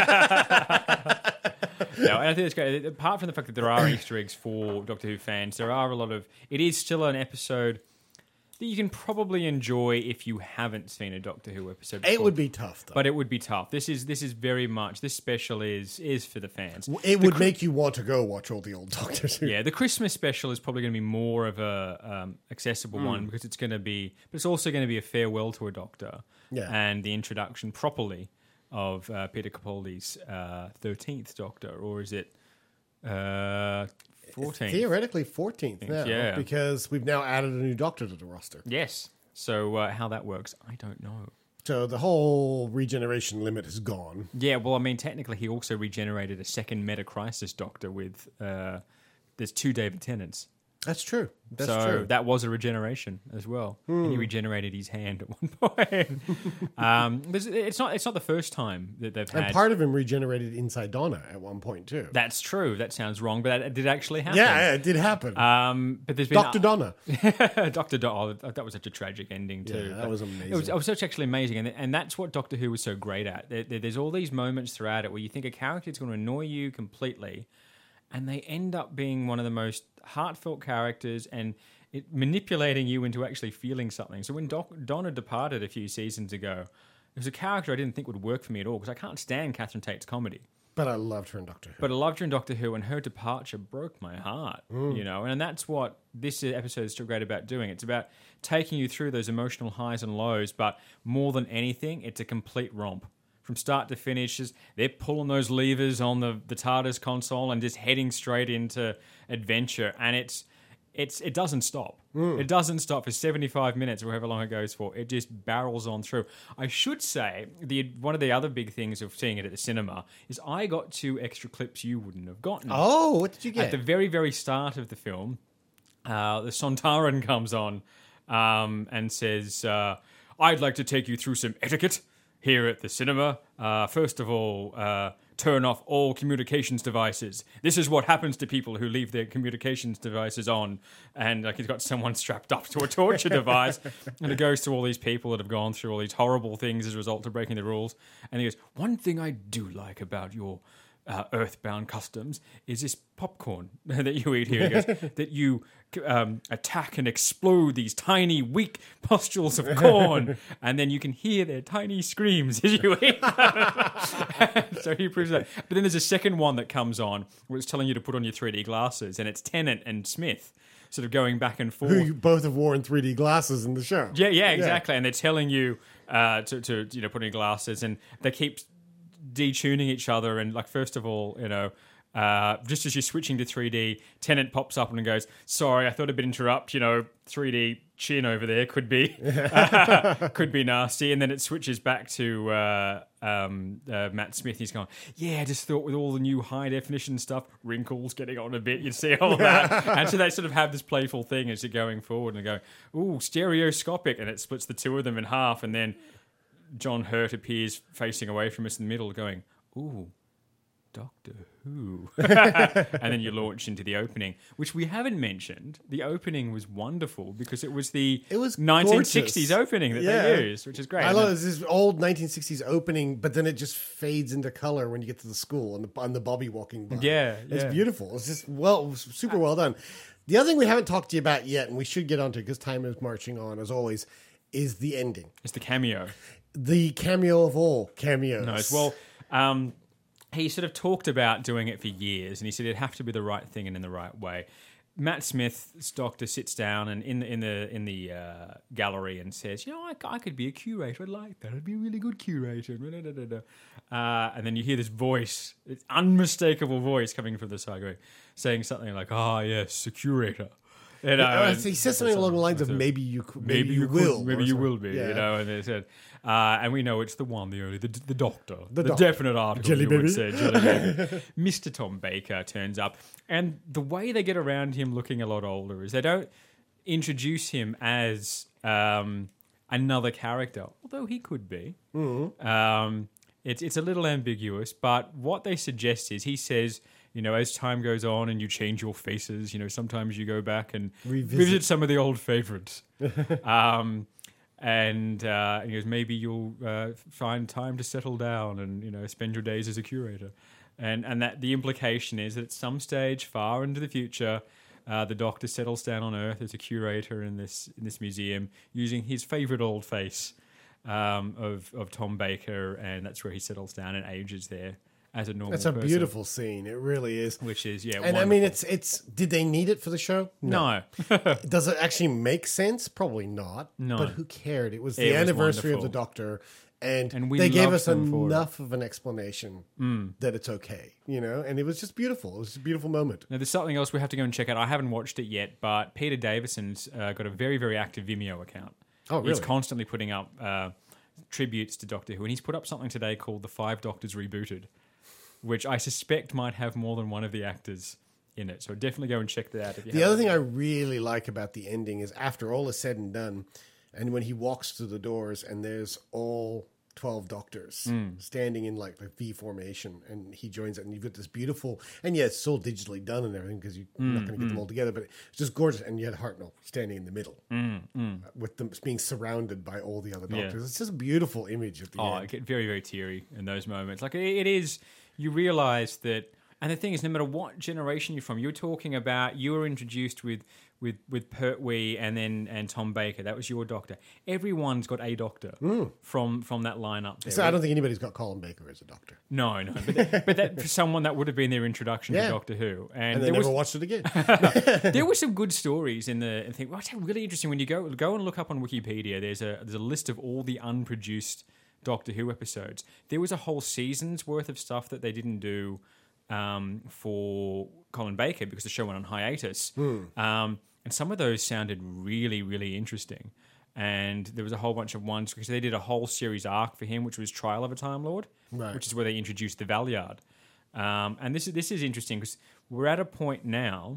No, and I think it's great. Apart from the fact that there are Easter eggs for Doctor Who fans, there are a lot of. It is still an episode that you can probably enjoy if you haven't seen a Doctor Who episode before. It would be tough, though. But it would be tough. This is this is very much this special is is for the fans. It would make you want to go watch all the old Doctors Who. Yeah, the Christmas special is probably going to be more of a um, accessible Hmm. one because it's going to be, but it's also going to be a farewell to a Doctor, Yeah. and the introduction properly of uh, Peter Capaldi's uh, thirteenth Doctor, or is it uh, fourteenth? Theoretically fourteenth now, Yeah. because we've now added a new Doctor to the roster. Yes. So uh, how that works, I don't know. So the whole regeneration limit is gone. Yeah, well, I mean, technically, he also regenerated a second Meta Crisis Doctor with. Uh, there's two David Tennants. That's true. That's so true. Hmm. that was a regeneration as well. And he regenerated his hand at one point. um, there's- it's not. It's not the first time that they've had. And part of him regenerated inside Donna at one point too. That's true. That sounds wrong, but that did actually happen. yeah, yeah, it did happen. Um, but there's been Doctor Donna. Doctor Donna. Oh, that was such a tragic ending too. Yeah, that But was amazing. It was, it was such actually amazing, and and that's what Doctor Who was so great at. There, there- there's all these moments throughout it where you think a character is going to annoy you completely, and they end up being one of the most heartfelt characters and it, manipulating you into actually feeling something. So when Doc, Donna departed a few seasons ago, it was a character I didn't think would work for me at all because I can't stand Catherine Tate's comedy. But I loved her in Doctor Who. But I loved her in Doctor Who, and her departure broke my heart, Mm. you know, and that's what this episode is so great about doing. It's about taking you through those emotional highs and lows, but more than anything, it's a complete romp. From start to finish, just, they're pulling those levers on the, the TARDIS console and just heading straight into adventure, and it's it's it doesn't stop. Mm. It doesn't stop for seventy-five minutes or however long it goes for. It just barrels on through. I should say, the one of the other big things of seeing it at the cinema is I got two extra clips you wouldn't have gotten. Oh, what did you get? At the very, very start of the film, uh, the Sontaran comes on um, and says, uh, I'd like to take you through some etiquette here at the cinema. Uh, first of all, uh, turn off all communications devices. This is what happens to people who leave their communications devices on. And like he's got someone strapped up to a torture device. And it goes to all these people that have gone through all these horrible things as a result of breaking the rules. And he goes, one thing I do like about your uh, earthbound customs is this popcorn that you eat here. He goes, that you um, attack and explode these tiny, weak pustules of corn, and then you can hear their tiny screams as you eat them. So he proves that. But then there's a second one that comes on where it's telling you to put on your three D glasses, and it's Tennant and Smith sort of going back and forth. Who you both have worn three D glasses in the show. Yeah, yeah, exactly. And they're telling you uh, to, to, you know, put in glasses, and they keep detuning each other. And like, first of all, you know, uh, just as you're switching to three D, Tennant pops up and goes, sorry, I thought I'd been interrupt, you know, three D chin over there could be could be nasty. And then it switches back to uh, um, uh, Matt Smith. He's going, yeah, I just thought with all the new high definition stuff, wrinkles getting on a bit, you'd see all that. And so they sort of have this playful thing as you're going forward and go, ooh, stereoscopic. And it splits the two of them in half. And then John Hurt appears facing away from us in the middle going, ooh, Doctor Who. And then you launch into the opening, which we haven't mentioned. The opening was wonderful because it was the It was nineteen sixties gorgeous. opening that Yeah. they used, which is great. I And love then- this, this old nineteen sixties opening, but then it just fades into color when you get to the school and the, and the Bobby walking by. Yeah, It's yeah. beautiful. It's just well, it was super well done. The other thing we haven't talked to you about yet, and we should get onto because time is marching on as always, is the ending. It's the cameo. The cameo of all cameos. No, it's, well, um, he sort of talked about doing it for years, and he said it'd have to be the right thing and in the right way. Matt Smith's doctor sits down and in the in the in the uh, gallery and says, "You know, I, I could be a curator. I'd like that. I'd be a really good curator." Uh, and then you hear this voice, this unmistakable voice coming from the side, going, saying something like, "Ah, yes, a curator." You know, Uh, and- he says something along the lines of maybe you could, maybe, maybe you, you will, could, maybe or you something. will be, Yeah. you know. And they said, uh, and we know it's the one, the only, the, the doctor, the, doctor. definite article. Jelly you baby. would say, Jelly baby. Mister Tom Baker turns up, and the way they get around him looking a lot older is they don't introduce him as um, another character, although he could be. Mm-hmm. Um, it's it's a little ambiguous, but what they suggest is he says, you know, as time goes on and you change your faces, you know, sometimes you go back and Revisit. visit some of the old favorites. um, and uh, he goes, maybe you'll uh, find time to settle down and, you know, spend your days as a curator. And and that the implication is that at some stage far into the future, uh, the Doctor settles down on Earth as a curator in this in this museum using his favorite old face um, of of Tom Baker, and that's where he settles down and ages there as a normal. That's a person, beautiful scene. It really is. which is yeah. And I mean, wonderful. it's it's. Did they need it for the show? no. Does it actually make sense? Probably not. No. But who cared? It was It the was anniversary of the wonderful. Doctor, and, And we they gave loved us them for it. enough of an explanation that it's okay, you know. And it was just beautiful. It was a beautiful moment. Now, there's something else we have to go and check out. I haven't watched it yet, but Peter Davison's uh, got a very, very active Vimeo account. Oh, He's really? constantly putting up uh, tributes to Doctor Who, and he's put up something today called The Five Doctors Rebooted, which I suspect might have more than one of the actors in it. So definitely go and check that out. If you The haven't. other thing I really like about the ending is after all is said and done, and when he walks through the doors and there's all twelve doctors standing in like the V formation, and he joins it, and you've got this beautiful, and yeah, it's all digitally done and everything because you're not going to get them all together, but it's just gorgeous. And you had Hartnell standing in the middle with them being surrounded by all the other Yeah. doctors. It's just a beautiful image at the Oh, I end. get very, very teary in those moments. Like, it it is, you realize that, and the thing is, no matter what generation you're from, you're talking about, you were introduced with with with Pertwee and then and Tom Baker. That was your doctor. Everyone's got a doctor from from that lineup there. So I don't think anybody's got Colin Baker as a doctor, No, no, but, that, but that for someone that would have been their introduction Yeah. to Doctor Who, and, and they there never was watched it again. there were some good stories in the. I think well, it's really interesting when you go go and look up on Wikipedia. There's a there's a list of all the unproduced Doctor Who episodes. There was a whole season's worth of stuff that they didn't do um, for Colin Baker because the show went on hiatus. Um, and some of those sounded really, really interesting. And there was a whole bunch of ones because they did a whole series arc for him, which was Trial of a Time Lord, Right. which is where they introduced the Valiard. Um, and this is this is interesting because we're at a point now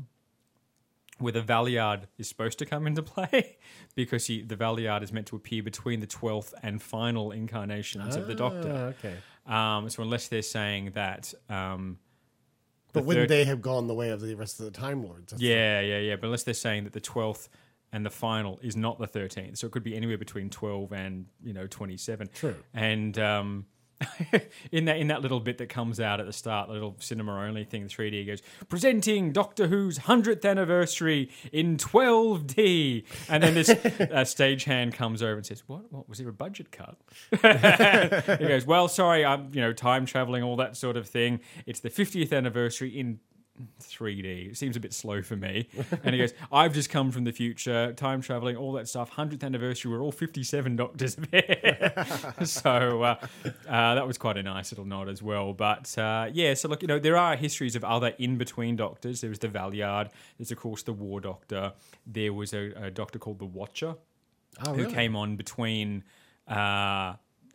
where the Valiard is supposed to come into play because he, the Valiard is meant to appear between the twelfth and final incarnations of the Doctor. Ah, okay. Um, so unless they're saying that, um, But the wouldn't third- they have gone the way of the rest of the Time Lords? That's yeah, yeah, yeah. But unless they're saying that the twelfth and the final is not the thirteenth, so it could be anywhere between twelve and you know twenty-seven. True. And um, in that in that little bit that comes out at the start, the little cinema only thing, the three D goes presenting Doctor Who's hundredth anniversary in twelve D, and then this uh, stagehand comes over and says, "What? What was there a budget cut?" He goes, "Well, sorry, I'm you know time traveling, all that sort of thing. It's the fiftieth anniversary in three D. It seems a bit slow for me. And he goes, I've just come from the future, time traveling, all that stuff. hundredth anniversary, we're all fifty-seven doctors there. so uh, uh, that was quite a nice little nod as well. But uh, yeah, so look, you know, there are histories of other in-between doctors. There was the Valeyard. There's, of course, the War Doctor. There was a, a doctor called the Watcher Oh, who really? came on between uh,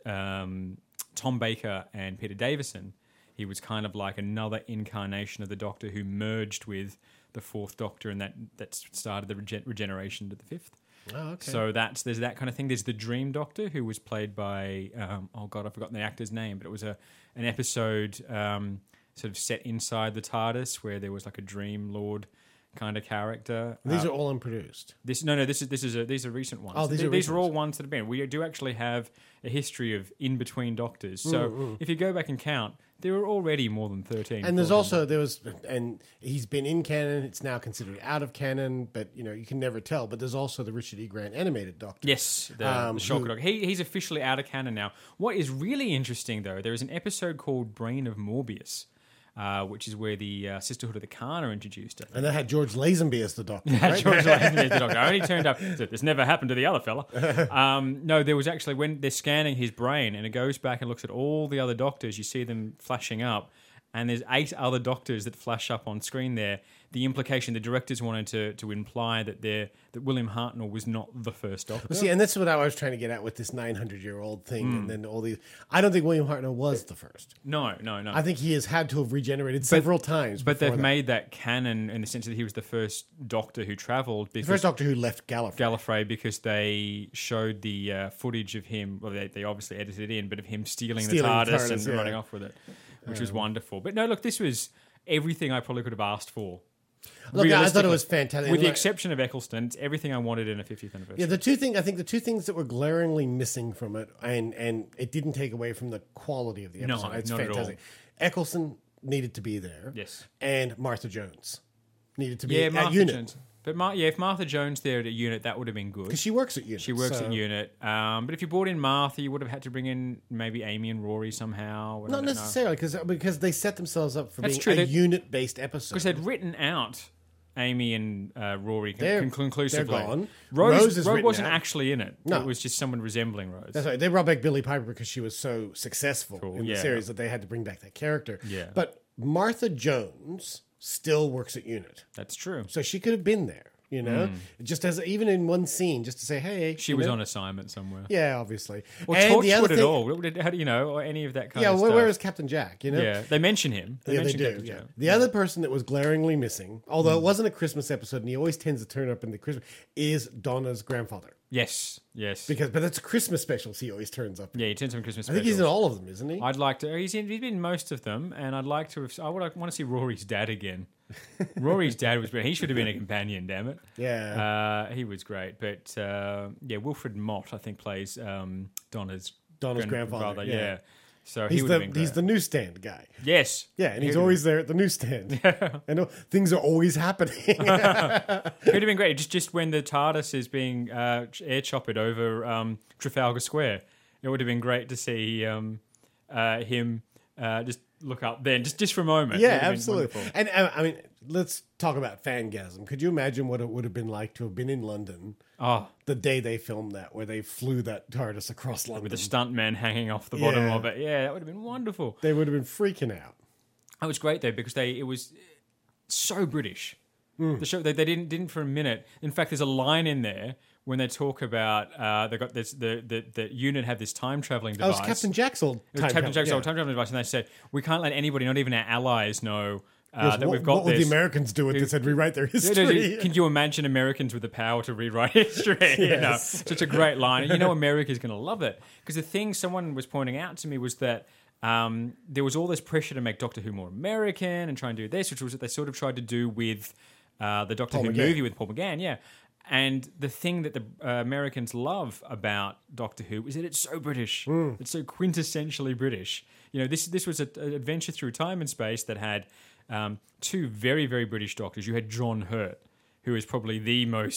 um, Tom Baker and Peter Davison. He was kind of like another incarnation of the Doctor who merged with the Fourth Doctor, and that that started the regen- regeneration to the Fifth. Oh, okay. So that's there's that kind of thing. There's the Dream Doctor, who was played by um, oh god, I've forgotten the actor's name, but it was a an episode um, sort of set inside the TARDIS where there was like a Dream Lord kind of character. These Uh, are all unproduced. this no no this is this is a, these are recent ones. Oh, these Th- are these recent are all ones that have been. We do actually have a history of in between Doctors. So Mm, if you go back and count, there are already more than thirteen. And there's fourteen. also there was, and he's been in canon. It's now considered out of canon, but you know you can never tell. But there's also the Richard E. Grant animated Doctor. Yes, the, Um, the Shocker who- Doctor. He, he's officially out of canon now. What is really interesting, though, there is an episode called Brain of Morbius, uh, which is where the uh, Sisterhood of the Khan are introduced. I think. And that had George Lazenby as the Doctor. Had right? George Lazenby as the Doctor. I only turned up. Said, this never happened to the other fella. Um, no, there was actually when they're scanning his brain, and it goes back and looks at all the other Doctors. You see them flashing up, and there's eight other Doctors that flash up on screen there. The implication, the directors wanted to to imply that they're, that William Hartnell was not the first Doctor. Well, see, and that's what I was trying to get at with this nine hundred year old thing, Hmm. and then all these. I don't think William Hartnell was the first. No, no, no. I think he has had to have regenerated several times. But before they've that. made that canon in the sense that he was the first Doctor who travelled the because first Doctor who left Gallifrey. Gallifrey because they showed the uh, footage of him. Well, they, they obviously edited it in, but of him stealing, Stealing the the TARDIS, TARDIS, and yeah. running off with it, which was wonderful. But no, look, this was everything I probably could have asked for. Look, I thought it Realistically. was fantastic. With the Like- exception of Eccleston, it's everything I wanted in a fiftieth anniversary. Yeah, the two things I think the two things that were glaringly missing from it, and and it didn't take away from the quality of the No, episode. It's not at all. fantastic. Eccleston needed to be there. Yes. and Martha Jones needed to be yeah, at Martha unit Jones. But Mar- yeah, if Martha Jones there at a unit, that would have been good. because she works at unit. She works so- at unit. Um, but if you brought in Martha, you would have had to bring in maybe Amy and Rory somehow. I Not don't know. necessarily because because they set themselves up for That's being true. a They- unit based episode. Because they'd written out Amy and uh, Rory con- They're- con- conclusively. they're gone. Rose, Rose is Rose written wasn't out. actually in it. No. It was just someone resembling Rose. That's right. They brought back Billie Piper because she was so successful Cool, in the yeah. series that they had to bring back that character. Yeah. But Martha Jones still works at unit, That's true. so she could have been there. You know, just as even in one scene, just to say, "Hey, She you was know? on assignment somewhere. Yeah, obviously. Or And the other Torchwood at thing- all. What did- How do you know? Or any of that kind Yeah, of where, stuff. where is Captain Jack? You know, Yeah, they mention him. They Yeah, they mention do. Captain Yeah. Jack. The other person that was glaringly missing, although Hmm. it wasn't a Christmas episode, and he always tends to turn up in the Christmas, is Donna's grandfather. Yes, yes. Because, but that's Christmas specials. He always turns up. yeah, he turns some Christmas I think he's in specials. all of them, isn't he? I'd like to. He's in. He's been in most of them, and I'd like to. Have, I would like, want to see Rory's dad again. Rory's dad was. He should have been a companion. Damn it. Yeah. Uh, he was great, but uh, yeah, Wilfred Mott I think plays um, Donna's Donna's grandfather, Yeah. yeah. So he he's would the have been great. he's the newsstand guy. yes. Yeah, and He he's would have always there at the newsstand. I know things are always happening. It would have been great. Just just when the TARDIS is being uh, air choppered over um, Trafalgar Square, it would have been great to see um, uh, him uh, just look up then, just just for a moment. It Yeah, would have been absolutely. wonderful. And uh, I mean, let's talk about fangasm. Could you imagine what it would have been like to have been in London Oh, the day they filmed that, where they flew that TARDIS across London? with the stuntman hanging off the bottom Yeah. of it. Yeah, that would have been wonderful. They would have been freaking out. That was great though because they it was so British. Hmm. The show they, they didn't didn't for a minute. In fact, there's a line in there when they talk about uh, they got this the the the unit have this time traveling That device. was Captain Jack's old It was time Captain travel- Jack's yeah. old time traveling device, and they said we can't let anybody, not even our allies, know uh, Because that what, we've got what would this. the Americans do with this and rewrite their Yeah, no, history? Can you imagine Americans with the power to rewrite history? You know, Yes. such a great line. And you know America's going to love it. Because the thing someone was pointing out to me was that um, there was all this pressure to make Doctor Who more American and try and do this, which was what they sort of tried to do with uh, the Doctor Paul Who McGann. movie with Paul McGann, yeah. And the thing that the uh, Americans love about Doctor Who is that it's so British. Hmm. It's so quintessentially British. You know, this this was a- an adventure through time and space that had um, two very, very British doctors. You had John Hurt, who is probably the most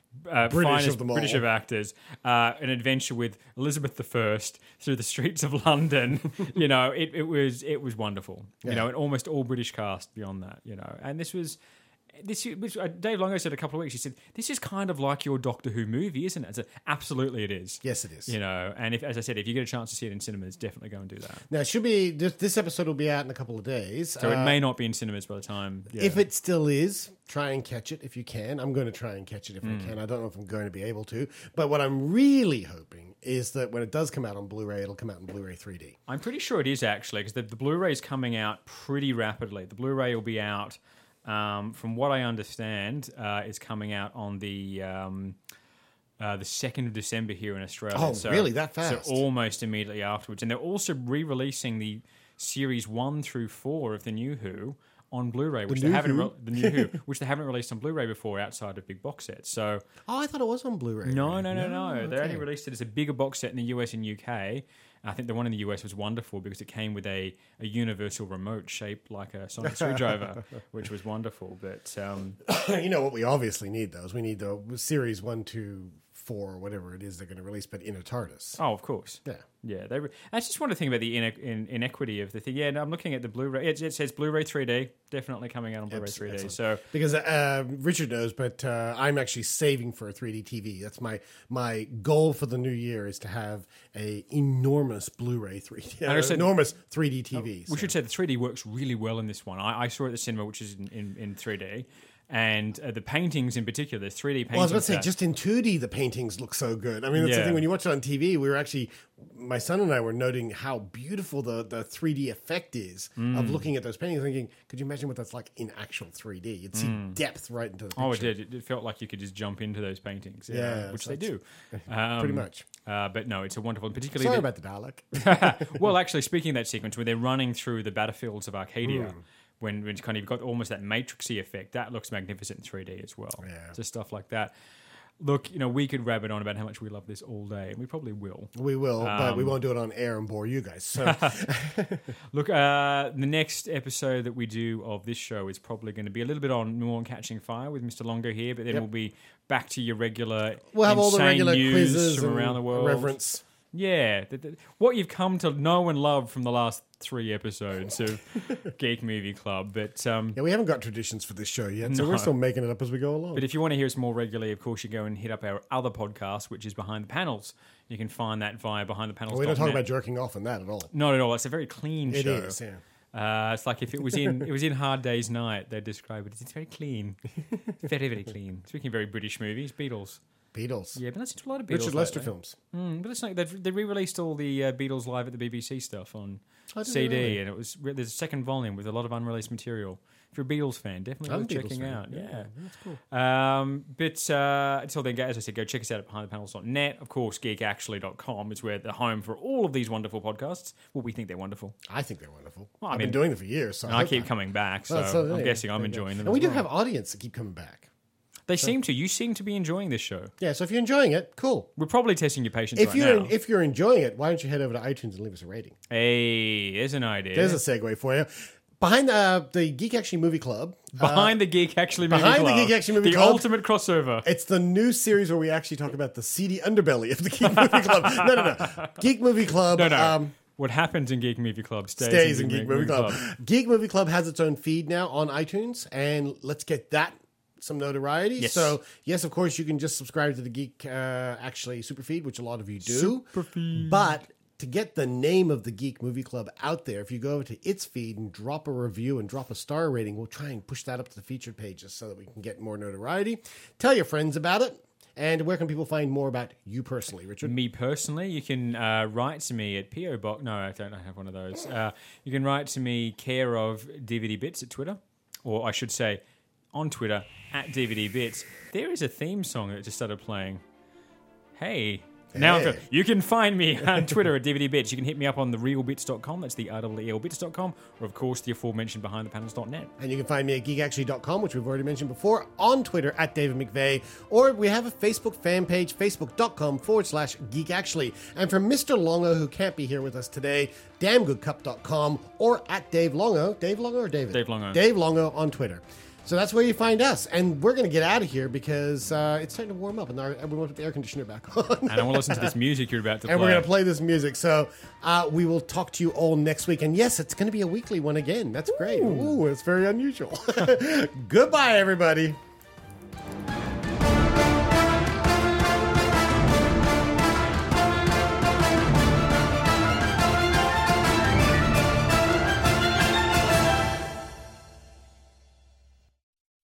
uh, British finest of them all. British of actors, uh, an adventure with Elizabeth the First through the streets of London. you know, it, it was it was wonderful. You Yeah. know, and almost all British cast beyond that. You know, and this was. This was, uh, Dave Longo said a couple of weeks. He said, "This is kind of like your Doctor Who movie, isn't it?" I said, "Absolutely, it is." Yes, it is. You know, and if, as I said, if you get a chance to see it in cinemas, definitely go and do that. Now, it should be this, this episode will be out in a couple of days. So it may not be in cinemas by the time. Yeah. If it still is, try and catch it if you can. I'm going to try and catch it if Hmm. I can. I don't know if I'm going to be able to. But what I'm really hoping is that when it does come out on Blu-ray, it'll come out in Blu-ray three D. I'm pretty sure it is actually because the, the Blu-ray is coming out pretty rapidly. The Blu-ray will be out. Um, from what I understand, uh, is coming out on the um, uh, the second of December here in Australia. Oh, so, really? That fast? So almost immediately afterwards. And they're also re-releasing the series one through four of the New Who on Blu-ray, which they New haven't Who? re- the New Who, which they haven't released on Blu-ray before outside of big box sets. So Oh, I thought it was on Blu-ray. no, no, no, no. They okay. only released it as a bigger box set in the U S and U K. I think the one in the U S was wonderful because it came with a, a universal remote shaped like a sonic screwdriver, which was wonderful. But um, You know what we obviously need, though, is we need the series one, two, four, or whatever it is they're going to release, but in a TARDIS. oh, of course, Yeah. yeah. They. Re- I just want to think about the ine- in- inequity of the thing. Yeah, no, I'm looking at the Blu-ray. It, it says Blu-ray three D, definitely coming out on Blu-ray three D. Excellent. So Because uh, Richard knows, but uh, I'm actually saving for a three D T V. That's my my goal for the new year is to have a enormous Blu-ray three D, uh, understand. enormous three D T V. we should say the three D works really well in this one. I, I saw it at the cinema, which is in, in, in three D. And uh, the paintings in particular, the three D paintings. Well, I was about to say, that- just in two D, the paintings look so good. I mean, that's the Yeah. thing. When you watch it on T V, we were actually, my son and I were noting how beautiful the, the three D effect is Mm. of looking at those paintings, thinking, could you imagine what that's like in actual three D? You'd see depth right into the picture. Oh, it did. It- It felt like you could just jump into those paintings, you Yeah, know, which so they do. Pretty Um, much. Uh, but no, it's a wonderful, particularly. Sorry the- about the Dalek. well, actually, speaking of that sequence where they're running through the battlefields of Arcadia, Hmm. when, when it's kind of you've got almost that Matrixy effect, that looks magnificent in three D as well. Yeah. Just stuff like that. Look, you know, we could rabbit on about how much we love this all day, and we probably will. We will, but Um, we won't do it on air and bore you guys. So Look, uh, the next episode that we do of this show is probably going to be a little bit on more on Catching Fire with Mister Longo here, but then Yep. we'll be back to your regular we'll have all the insane regular news quizzes from and around the world. reverence. Yeah, the, the, what you've come to know and love from the last three episodes of Geek Movie Club. But um, Yeah, we haven't got traditions for this show yet, so No. we're still making it up as we go along. but if you want to hear us more regularly, of course, you go and hit up our other podcast, which is Behind the Panels. You can find that via behind the panels. we don't talk about jerking off in that at all. Not at all. It's a very clean It show. is, yeah. Uh, it's like if it was in it was in Hard Day's Night, they'd describe it as it's very clean, very very clean. Speaking of very British movies, Beatles. Beatles. Yeah, but listen to a lot of Beatles. Richard Lester lately. films. Mm, but it's like they've they re-released all the uh, Beatles live at the B B C stuff on Oh, did they C D, really? and it was there's a second volume with a lot of unreleased material. If you're a Beatles fan, definitely I'm worth a Beatles checking fan. out. Yeah, Yeah, that's cool. Um, but uh, until then, as I said, go check us out at behind the panels dot net. Of course, geek actually dot com is where the home for all of these wonderful podcasts. Well, we think they're wonderful. I think they're wonderful. Well, I I've mean- been doing them for years, so And I hope keep that- coming back, so Well, so there I'm you guessing go. I'm There you go. enjoying them. And we as do well. have audience that keep coming back. They seem to. You seem to be enjoying this show. Yeah, so if you're enjoying it, cool. We're probably testing your patience If right you're now. if you're enjoying it, why don't you head over to iTunes and leave us a rating? Hey, there's an idea. There's a segue for you. Behind uh, the Geek Actually Movie Club, Behind the Geek Actually Movie Behind the Club. Geek Actually Movie the Club. ultimate crossover. it's the new series where we actually talk about the seedy underbelly of the Geek Movie Club. No, no, no. Geek Movie Club. No, no. Um, what happens in Geek Movie Club stays, stays in Geek Movie Club. Geek Movie Club has its own feed now on iTunes, and let's get that some notoriety. Yes. So, yes, of course, you can just subscribe to the Geek uh, Actually Super Feed, which a lot of you do. Superfeed. But to get the name of the Geek Movie Club out there, if you go over to its feed and drop a review and drop a star rating, we'll try and push that up to the featured pages so that we can get more notoriety. Tell your friends about it. And where can people find more about you personally, Richard? Me personally, you can uh, write to me at P O Box. No, I don't have one of those. Uh, you can write to me care of D V D Bits at Twitter, or I should say on Twitter at D V D Bits. There is a theme song that just started playing. Hey. Now I'm Hey. feel- you can find me on Twitter at D V D Bits. You can hit me up on the real bits dot com. That's the R E E L bits dot com. Or, of course, the aforementioned behind the panels dot net. And you can find me at geek actually dot com, which we've already mentioned before, on Twitter at David McVeigh, or we have a Facebook fan page, facebook.com forward slash geekactually. And for Mister Longo, who can't be here with us today, damn good cup dot com, or at Dave Longo. Dave Longo or David? Dave Longo. Dave Longo on Twitter. So that's where you find us. And we're going to get out of here because uh, it's starting to warm up and our, we want to put the air conditioner back on. And I want to listen to this music you're about to play. And we're going to play this music. So uh, we will talk to you all next week. And yes, it's going to be a weekly one again. That's great. Ooh, it's very unusual. Goodbye, everybody.